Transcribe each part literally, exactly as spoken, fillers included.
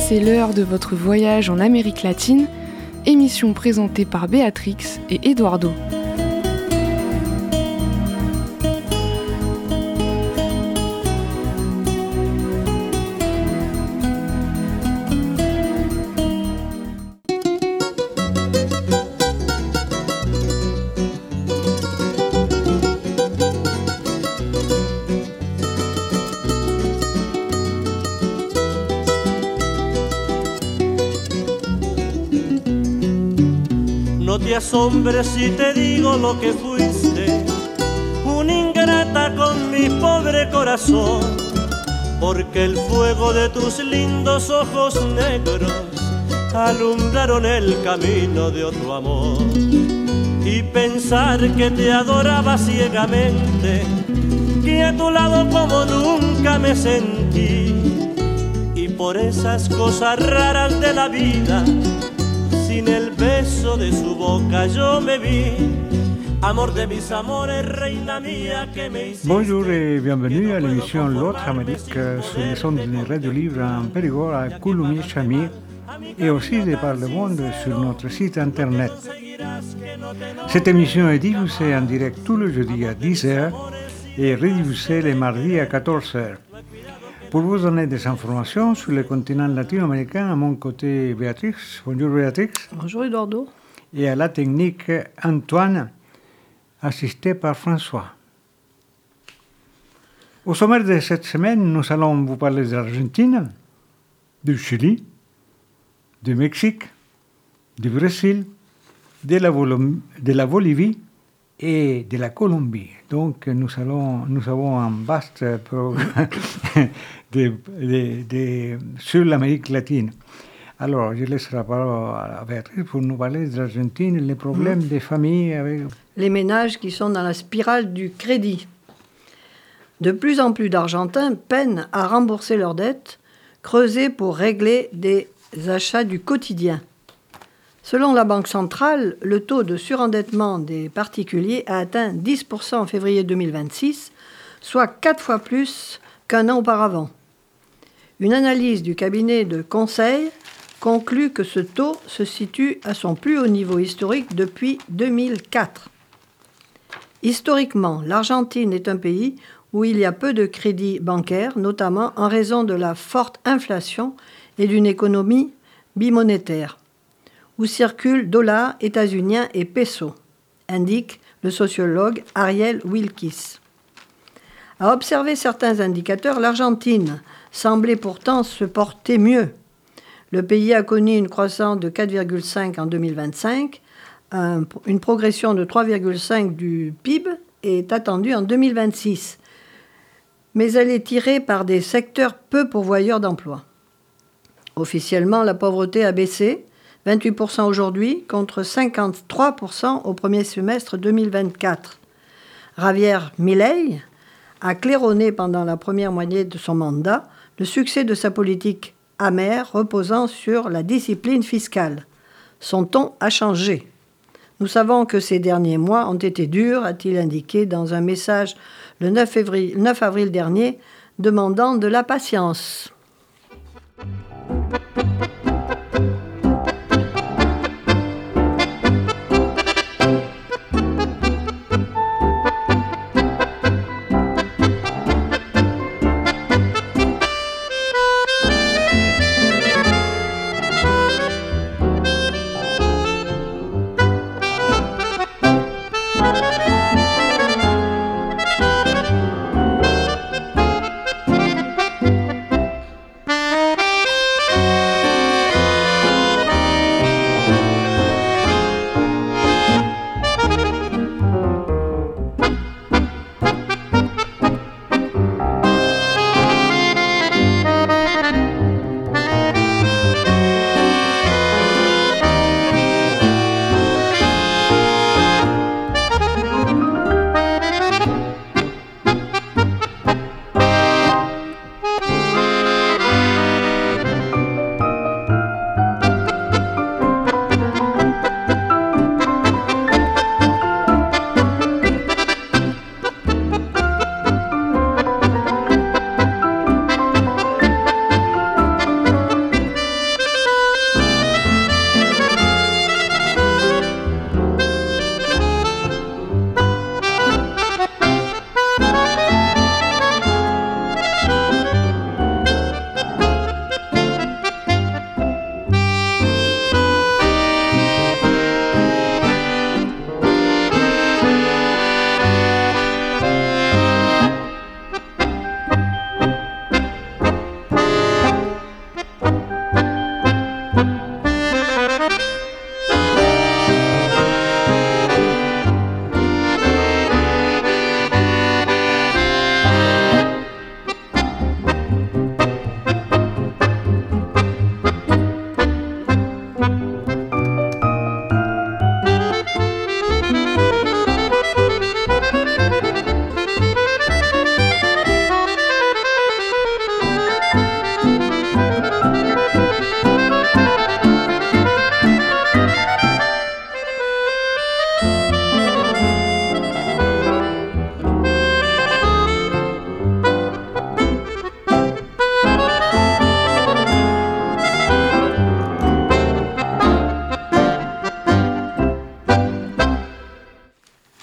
c'est l'heure de votre voyage en Amérique latine, émission présentée par Béatrix et Eduardo. No te asombres si te digo lo que fuiste, una ingrata con mi pobre corazón, porque el fuego de tus lindos ojos negros alumbraron el camino de otro amor. Y pensar que te adoraba ciegamente, que a tu lado como nunca me sentí, y por esas cosas raras de la vida, sin el beso de su boca yo me vi. Amor de mis amores, reina mía que me hiciste. Bonjour et bienvenue à l'émission L'autre Amérique sur les ondes de Radio Libre en Périgord à Coulommiers-Chamiers et aussi de par le monde sur notre site internet. Cette émission est diffusée en direct tous les jeudis à dix heures et rediffusée les mardis à quatorze heures. Pour vous donner des informations sur le continent latino-américain, à mon côté, Béatrix. Bonjour Béatrix. Bonjour Eduardo. Et à la technique, Antoine, assisté par François. Au sommaire de cette semaine, nous allons vous parler de l'Argentine, du Chili, du Mexique, du Brésil, de la, Vol- de la Bolivie et de la Colombie. Donc nous, allons, nous avons un vaste programme de, de, de, sur l'Amérique latine. Alors, je laisse la parole à Béatrice pour nous parler de l'Argentine et les problèmes mmh. des familles avec... Les ménages qui sont dans la spirale du crédit. De plus en plus d'Argentins peinent à rembourser leurs dettes, creusées pour régler des achats du quotidien. Selon la Banque centrale, le taux de surendettement des particuliers a atteint dix pour cent en février deux mille vingt-six, soit quatre fois plus qu'un an auparavant. Une analyse du cabinet de conseil conclut que ce taux se situe à son plus haut niveau historique depuis deux mille quatre. Historiquement, l'Argentine est un pays où il y a peu de crédits bancaires, notamment en raison de la forte inflation et d'une économie bimonétaire, où circulent dollars états-uniens et pesos, indique le sociologue Ariel Wilkis. À observer certains indicateurs, l'Argentine semblait pourtant se porter mieux. Le pays a connu une croissance de quatre virgule cinq en deux mille vingt-cinq, un, une progression de trois virgule cinq du P I B est attendue en deux mille vingt-six, mais elle est tirée par des secteurs peu pourvoyeurs d'emplois. Officiellement, la pauvreté a baissé, vingt-huit pour cent aujourd'hui contre cinquante-trois pour cent au premier semestre deux mille vingt-quatre. Javier Milei a claironné pendant la première moitié de son mandat le succès de sa politique amère reposant sur la discipline fiscale. Son ton a changé. Nous savons que ces derniers mois ont été durs, a-t-il indiqué dans un message le neuf avril dernier, demandant de la patience.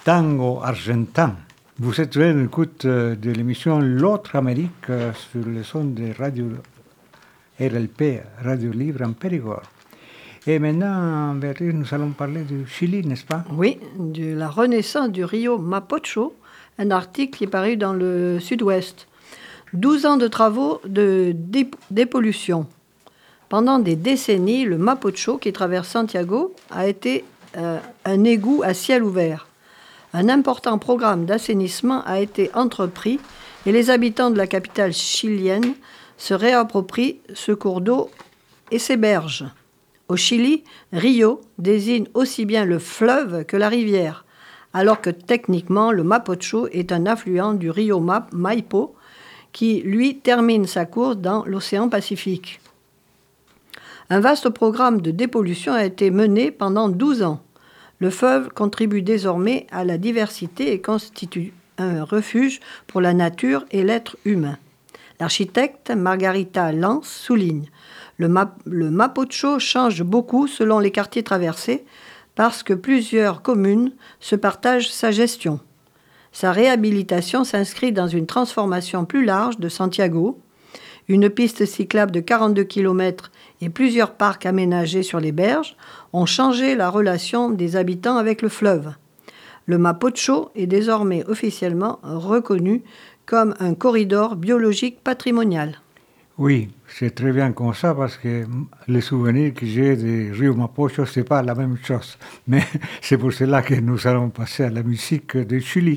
Tango argentin. Vous êtes à l'écoute de l'émission L'autre Amérique sur le son de Radio R L P, Radio Libre en Périgord. Et maintenant, Béatrice, nous allons parler du Chili, n'est-ce pas? Oui, de la renaissance du Rio Mapocho, un article qui est paru dans le Sud-Ouest. douze ans de travaux de dép- dépollution. Pendant des décennies, le Mapocho, qui traverse Santiago, a été euh, un égout à ciel ouvert. Un important programme d'assainissement a été entrepris et les habitants de la capitale chilienne se réapproprient ce cours d'eau et ses berges. Au Chili, Rio désigne aussi bien le fleuve que la rivière, alors que techniquement, le Mapocho est un affluent du Rio Ma- Maipo, qui, lui, termine sa course dans l'océan Pacifique. Un vaste programme de dépollution a été mené pendant douze ans. Le fleuve contribue désormais à la diversité et constitue un refuge pour la nature et l'être humain. L'architecte Margarita Lance souligne le, Ma- le Mapocho change beaucoup selon les quartiers traversés parce que plusieurs communes se partagent sa gestion. Sa réhabilitation s'inscrit dans une transformation plus large de Santiago. Une piste cyclable de quarante-deux kilomètres et plusieurs parcs aménagés sur les berges ont changé la relation des habitants avec le fleuve. Le Mapocho est désormais officiellement reconnu comme un corridor biologique patrimonial. Oui, c'est très bien comme ça parce que les souvenirs que j'ai du Rio Mapocho, ce n'est pas la même chose. Mais c'est pour cela que nous allons passer à la musique du Chili.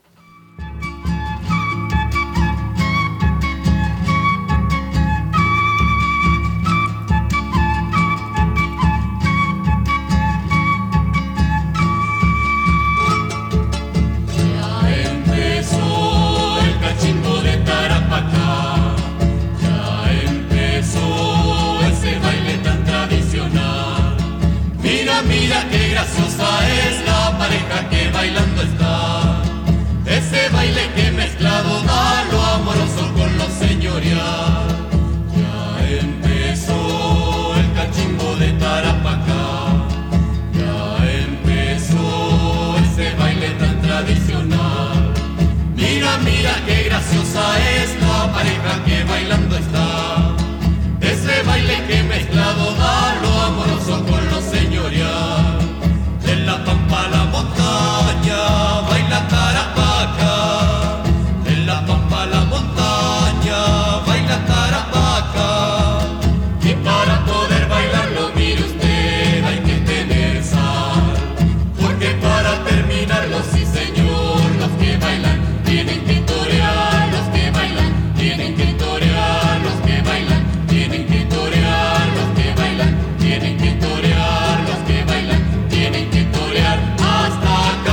Mira qué graciosa es la pareja que bailando está. Ese baile que mezclado da lo amoroso con lo señorial. Ya empezó el cachimbo de Tarapacá. Ya empezó ese baile tan tradicional. Mira, mira qué graciosa es la pareja que bailando está. Ese baile que mezclado da lo amoroso con lo señorial. De la pampa a la montaña baila Tarapaca. De la pampa a la montaña baila Tarapaca. Y para poder bailarlo, mire usted, hay que tener sal. Porque para terminarlo, sí señor, los que bailan tienen que torear. Los que bailan tienen que torear. Los que bailan tienen que torear, los que bailan tienen que torear, los que bailan tienen que torear hasta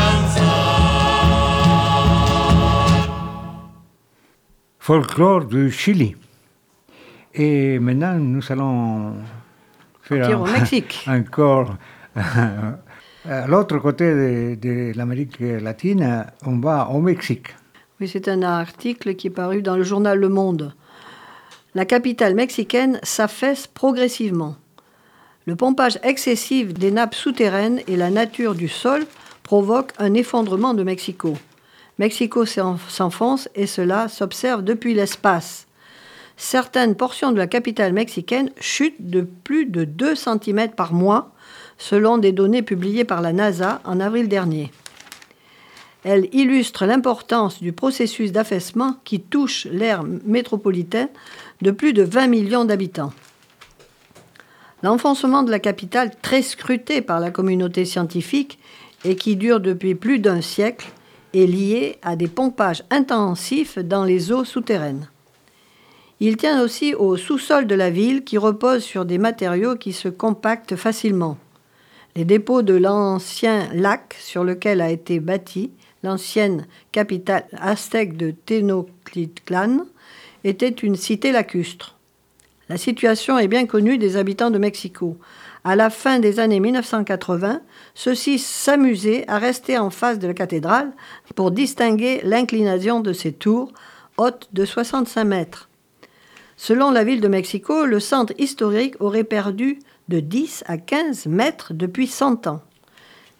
cansar. Folklore du Chili. Et maintenant, nous allons faire Au Mexique. encore à l'autre côté de, de l'Amérique latine, on va au Mexique. Oui, c'est un article qui est paru dans le journal Le Monde. La capitale mexicaine s'affaisse progressivement. Le pompage excessif des nappes souterraines et la nature du sol provoquent un effondrement de Mexico. Mexico s'enfonce et cela s'observe depuis l'espace. Certaines portions de la capitale mexicaine chutent de plus de deux centimètres par mois, selon des données publiées par la NASA en avril dernier. Elle illustre l'importance du processus d'affaissement qui touche l'aire métropolitaine de plus de vingt millions d'habitants. L'enfoncement de la capitale, très scruté par la communauté scientifique et qui dure depuis plus d'un siècle, est lié à des pompages intensifs dans les eaux souterraines. Il tient aussi au sous-sol de la ville qui repose sur des matériaux qui se compactent facilement. Les dépôts de l'ancien lac sur lequel a été bâtie l'ancienne capitale aztèque de Tenochtitlan était une cité lacustre. La situation est bien connue des habitants de Mexico. À la fin des années mille neuf cent quatre-vingts, ceux-ci s'amusaient à rester en face de la cathédrale pour distinguer l'inclination de ses tours, hautes de soixante-cinq mètres. Selon la ville de Mexico, le centre historique aurait perdu de dix à quinze mètres depuis cent ans.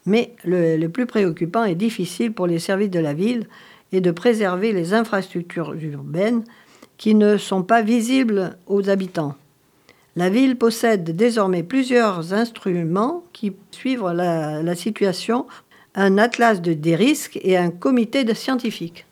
Mais le, le plus préoccupant et difficile pour les services de la ville est de préserver les infrastructures urbaines qui ne sont pas visibles aux habitants. La ville possède désormais plusieurs instruments qui suivent la, la situation, un atlas de, des risques et un comité de scientifiques.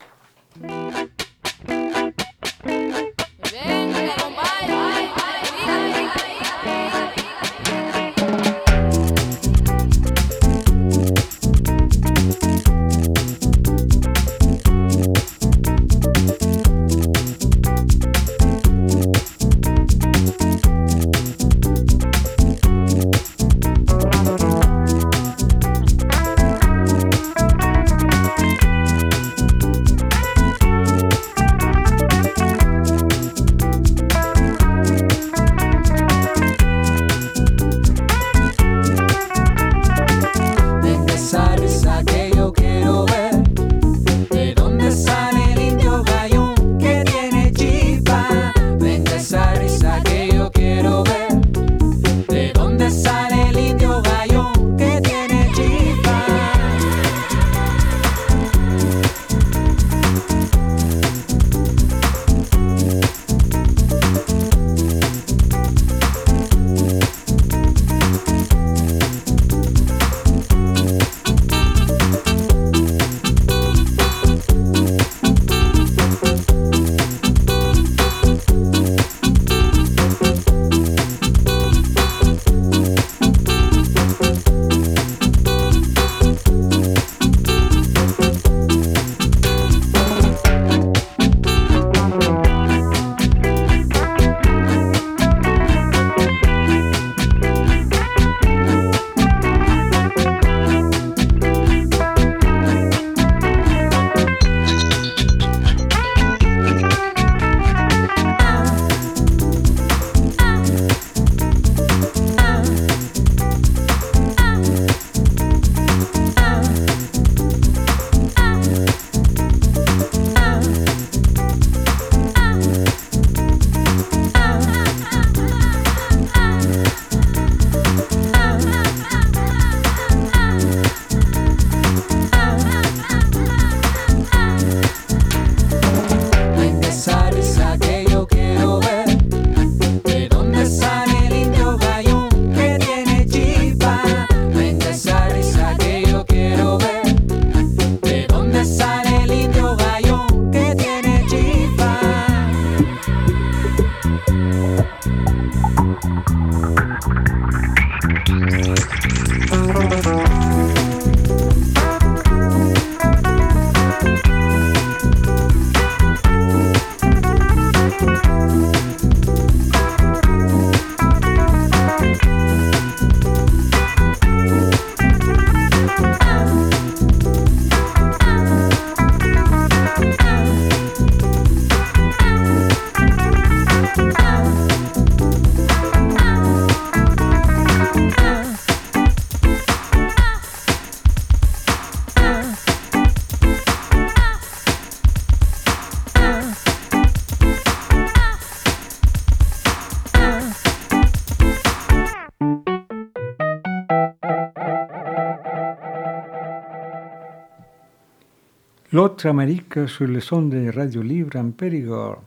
L'autre Amérique sur le son des radios libres en Périgord.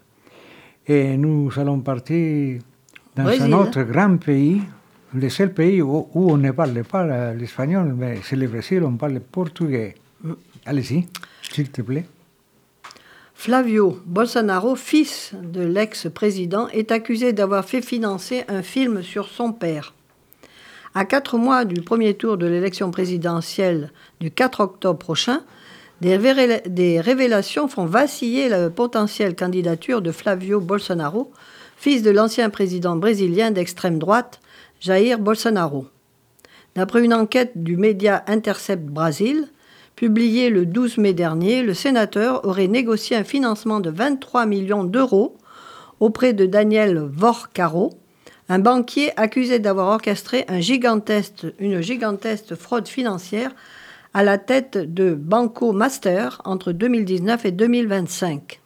Et nous allons partir dans Brésil. un autre grand pays, le seul pays où, où on ne parle pas l'espagnol, mais c'est le Brésil, on parle portugais. Allez-y, s'il te plaît. Flavio Bolsonaro, fils de l'ex-président, est accusé d'avoir fait financer un film sur son père. À quatre mois du premier tour de l'élection présidentielle du quatre octobre prochain, des, révéla- des révélations font vaciller la potentielle candidature de Flavio Bolsonaro, fils de l'ancien président brésilien d'extrême droite, Jair Bolsonaro. D'après une enquête du média Intercept Brasil, publiée le douze mai dernier, le sénateur aurait négocié un financement de vingt-trois millions d'euros auprès de Daniel Vorcaro, un banquier accusé d'avoir orchestré un gigantesque, une gigantesque fraude financière à la tête de Banco Master entre deux mille dix-neuf et deux mille vingt-cinq.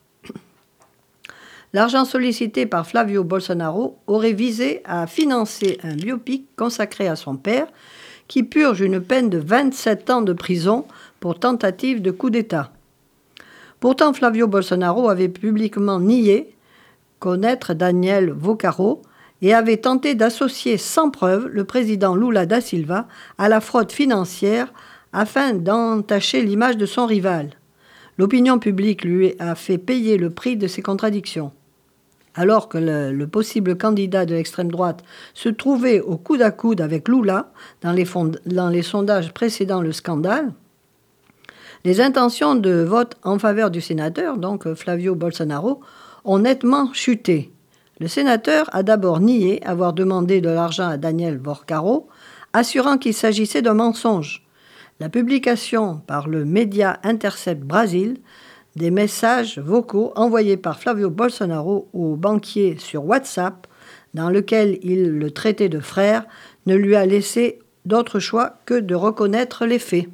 L'argent sollicité par Flavio Bolsonaro aurait visé à financer un biopic consacré à son père, qui purge une peine de vingt-sept ans de prison pour tentative de coup d'État. Pourtant, Flavio Bolsonaro avait publiquement nié connaître Daniel Vocaro et avait tenté d'associer sans preuve le président Lula da Silva à la fraude financière afin d'entacher l'image de son rival. L'opinion publique lui a fait payer le prix de ses contradictions. Alors que le, le possible candidat de l'extrême droite se trouvait au coude à coude avec Lula dans les, fond- dans les sondages précédant le scandale, les intentions de vote en faveur du sénateur, donc Flavio Bolsonaro, ont nettement chuté. Le sénateur a d'abord nié avoir demandé de l'argent à Daniel Vocaro, assurant qu'il s'agissait d'un mensonge. La publication par le média Intercept Brasil des messages vocaux envoyés par Flavio Bolsonaro au banquier sur WhatsApp, dans lequel il le traitait de frère, ne lui a laissé d'autre choix que de reconnaître les faits.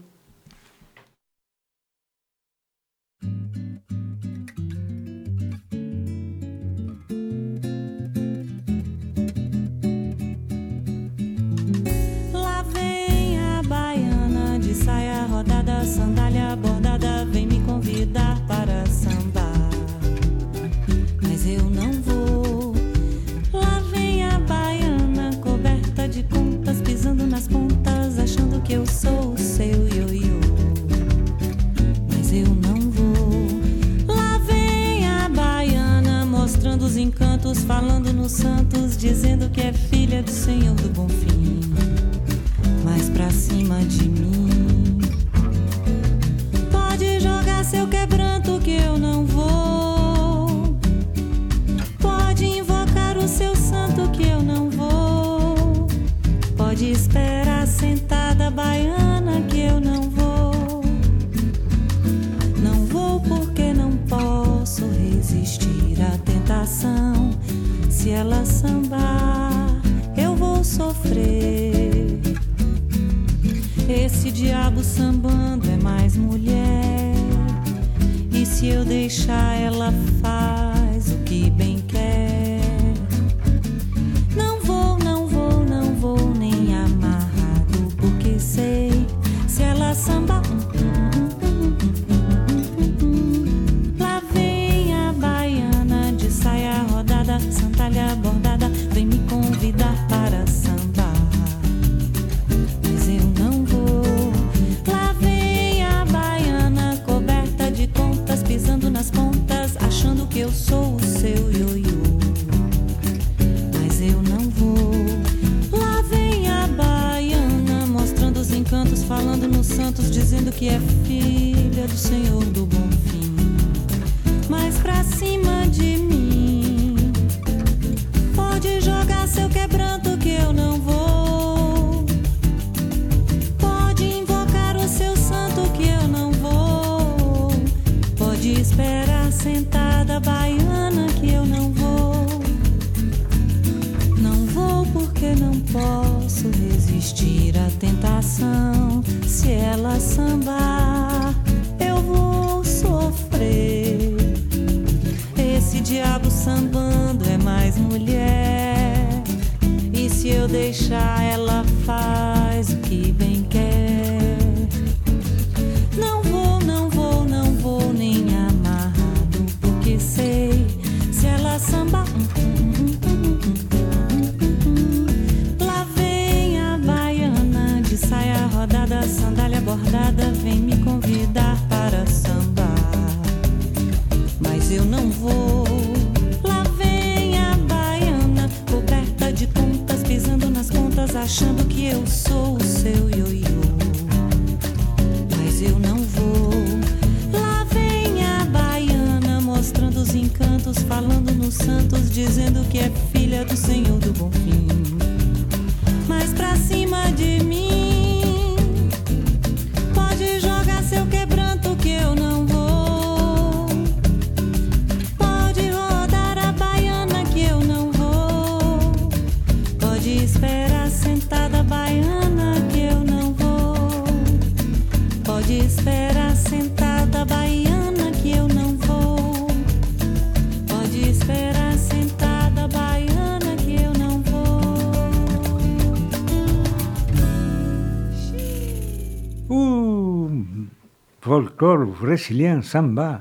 Saia rodada, sandália bordada, vem me convidar para sambar, mas eu não vou. Lá vem a baiana, coberta de contas, pisando nas pontas, achando que eu sou o seu ioiô, mas eu não vou. Lá vem a baiana, mostrando os encantos, falando nos santos, dizendo que é filha do Senhor do Bonfim, mas pra cima de mim seu quebranto que eu não vou. Pode invocar o seu santo que eu não vou. Pode esperar sentada baiana que eu não vou. Não vou porque não posso resistir à tentação. Se ela sambar, eu vou sofrer. Esse diabo sambando é mais mulher. E se eu deixar, ela faz o que bem quer. Não vou, não vou, não vou nem amarrado, porque sei, se ela sambar, lá vem a baiana de saia rodada, sandália bordada, vem me convidar para sambar, mas eu não vou. Lá vem a baiana coberta de contas, pisando nas pontas, achando que eu sou o seu ioiô, mas eu não vou. Lá vem a baiana, mostrando os encantos, falando nos santos, dizendo que é filha do Senhor do Bonfim, mas pra cima de mim pode jogar seu quebranto que eu não vou. Pode invocar o seu santo que eu não vou. Pode esperar sentada baiana que eu não vou. Não vou porque não posso resistir à tentação. Se ela sambar, eu vou sofrer. Esse diabo sambando é mais mulher. E se eu deixar, ela faz o que bem quer. Não vou, não vou, não vou nem amarrado, porque sei, se ela sambar, lá vem a baiana de saia rodada, sandália bordada, vem me convidar para sambar, mas eu não vou. Lá vem a baiana coberta de contas, pisando nas pontas, achando que eu sou o seu ioiô, mas eu não vou. Lá vem a baiana mostrando os encantos, falando nos santos, dizendo que é filha do Senhor do Bonfim, mas pra cima de mim pode jogar seu quebranto que eu não vou. Pode rodar a baiana que eu não vou. Pode esperar sentada baiana que eu não vou. Pode esperar sentada baiana que eu não vou. Pode esperar sentada baiana que eu não vou. folklore brésilien, samba.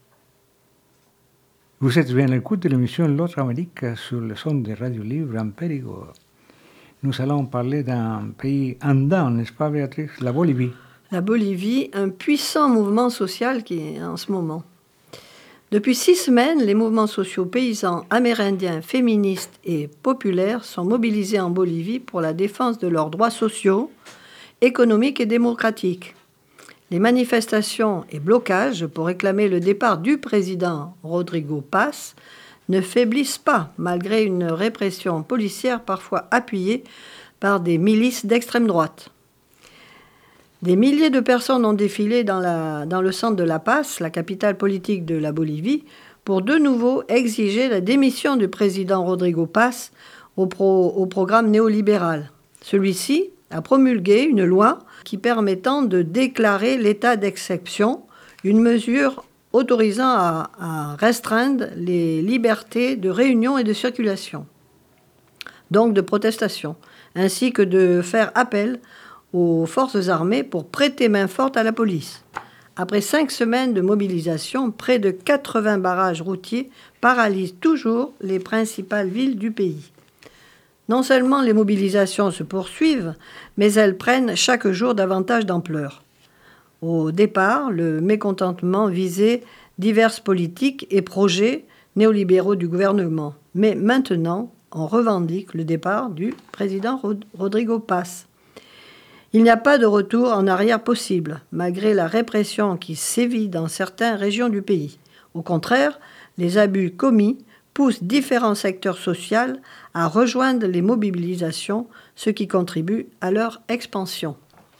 Vous êtes bien à l'écoute de l'émission L'autre Amérique sur le son de Radio Libre en Périgord. Nous allons parler d'un pays andin, n'est-ce pas Béatrice? La Bolivie. La Bolivie, un puissant mouvement social qui est en ce moment. Depuis six semaines, les mouvements sociaux paysans, amérindiens, féministes et populaires sont mobilisés en Bolivie pour la défense de leurs droits sociaux, économiques et démocratiques. Les manifestations et blocages pour réclamer le départ du président Rodrigo Paz ne faiblissent pas, malgré une répression policière parfois appuyée par des milices d'extrême droite. Des milliers de personnes ont défilé dans, la, dans le centre de La Paz, la capitale politique de la Bolivie, pour de nouveau exiger la démission du président Rodrigo Paz au, pro, au programme néolibéral. Celui-ci a promulgué une loi qui permettant de déclarer l'état d'exception, une mesure autorisant à, à restreindre les libertés de réunion et de circulation, donc de protestation, ainsi que de faire appel aux forces armées pour prêter main forte à la police. Après cinq semaines de mobilisation, près de quatre-vingts barrages routiers paralysent toujours les principales villes du pays. Non seulement les mobilisations se poursuivent, mais elles prennent chaque jour davantage d'ampleur. Au départ, le mécontentement visait diverses politiques et projets néolibéraux du gouvernement. Mais maintenant, on revendique le départ du président Rodrigo Paz. Il n'y a pas de retour en arrière possible, malgré la répression qui sévit dans certaines régions du pays. Au contraire, les abus commis poussent différents secteurs sociaux à rejoindre les mobilisations, ce qui contribue à leur expansion.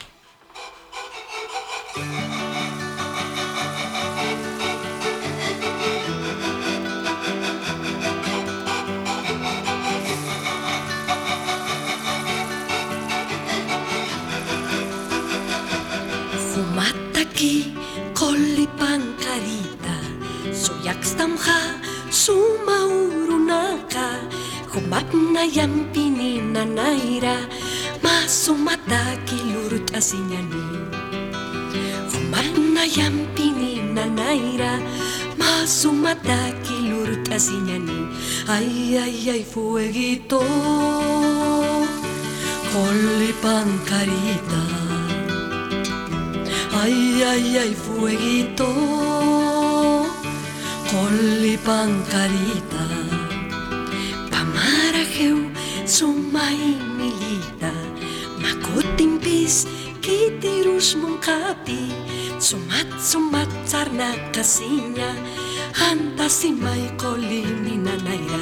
Fumataki kolipankarita suyakstamha sumaurunaka humatna yampini nanaira masumataki lurut asinyani humatna yampini nanaira masumataki lurut asinyani ay ay ay fueguito kolipankarita. Ay, ay, ay, fueguito, colipancarita, pamarajeu, sumay milita, makutimpis, kitirus mungkapi, sumat, sumat, sarna kasinya, antasimay kolini nanayra.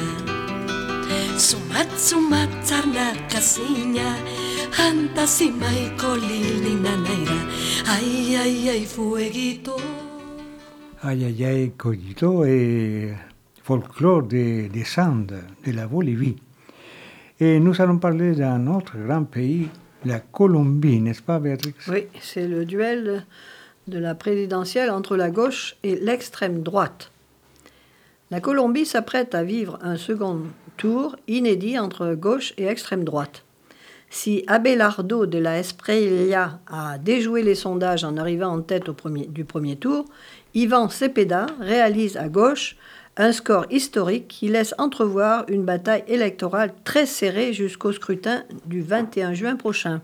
Sumat, sumat, sarna kasinya, antasimay kolini nanayra. Ay, ay, ay, fueguito. Ay, ay, ay, cogito et folklore des, des Andes, de la Bolivie. Et nous allons parler d'un autre grand pays, la Colombie, n'est-ce pas, Béatrice? Oui, c'est le duel de la présidentielle entre la gauche et l'extrême droite. La Colombie s'apprête à vivre un second tour inédit entre gauche et extrême droite. Si Abelardo de la Espriella a déjoué les sondages en arrivant en tête au premier, du premier tour, Ivan Cepeda réalise à gauche un score historique qui laisse entrevoir une bataille électorale très serrée jusqu'au scrutin du vingt et un juin prochain.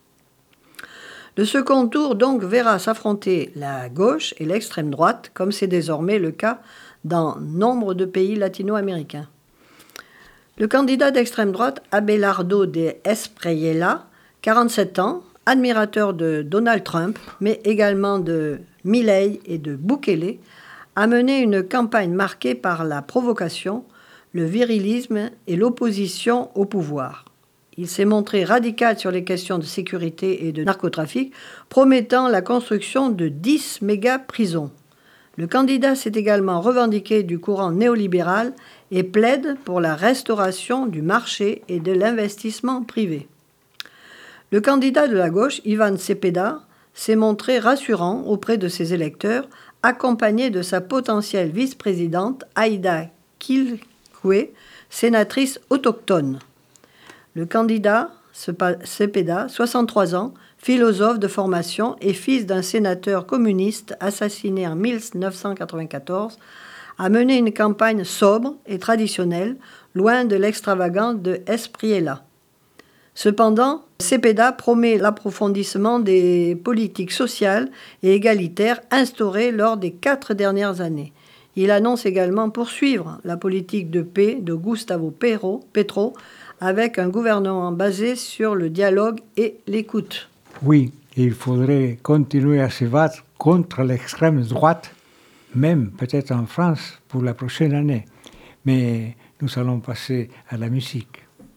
Le second tour donc verra s'affronter la gauche et l'extrême droite, comme c'est désormais le cas dans nombre de pays latino-américains. Le candidat d'extrême droite, Abelardo de Espriella, quarante-sept ans, admirateur de Donald Trump, mais également de Milei et de Bukele, a mené une campagne marquée par la provocation, le virilisme et l'opposition au pouvoir. Il s'est montré radical sur les questions de sécurité et de narcotrafic, promettant la construction de dix méga-prisons. Le candidat s'est également revendiqué du courant néolibéral et plaide pour la restauration du marché et de l'investissement privé. Le candidat de la gauche, Ivan Cepeda, s'est montré rassurant auprès de ses électeurs, accompagné de sa potentielle vice-présidente, Aida Quilcue, sénatrice autochtone. Le candidat, Cepeda, soixante-trois ans, philosophe de formation et fils d'un sénateur communiste assassiné en mille neuf cent quatre-vingt-quatorze, a mené une campagne sobre et traditionnelle, loin de l'extravagance de Espriella. Cependant, Cepeda promet l'approfondissement des politiques sociales et égalitaires instaurées lors des quatre dernières années. Il annonce également poursuivre la politique de paix de Gustavo Petro avec un gouvernement basé sur le dialogue et l'écoute. Oui, il faudrait continuer à se battre contre l'extrême droite, même peut-être en France pour la prochaine année. Mais nous allons passer à la musique.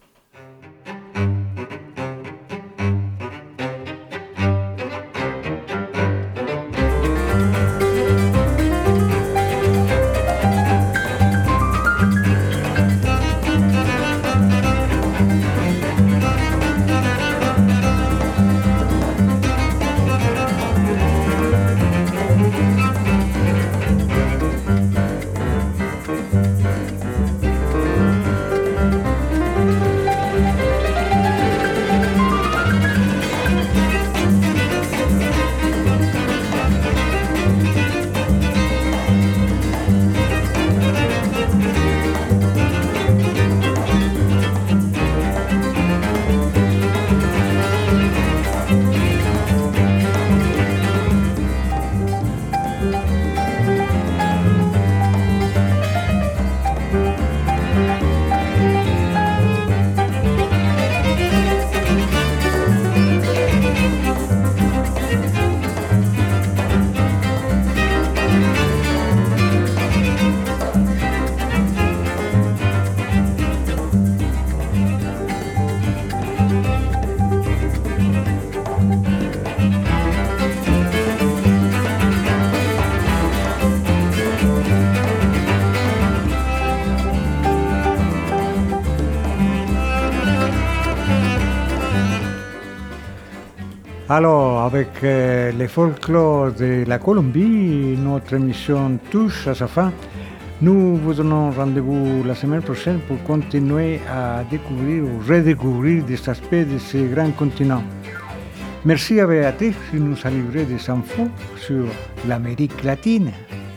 Alors, avec euh, le folklore de la Colombie, notre émission touche à sa fin. Nous vous donnons rendez-vous la semaine prochaine pour continuer à découvrir ou redécouvrir des aspects de ce grand continent. Merci à Béatrice qui nous a livré des infos sur l'Amérique latine.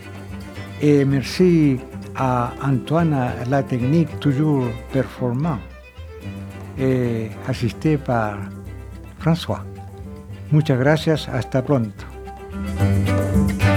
Et merci à Antoine à la technique toujours performant et assisté par François. Muchas gracias, hasta pronto.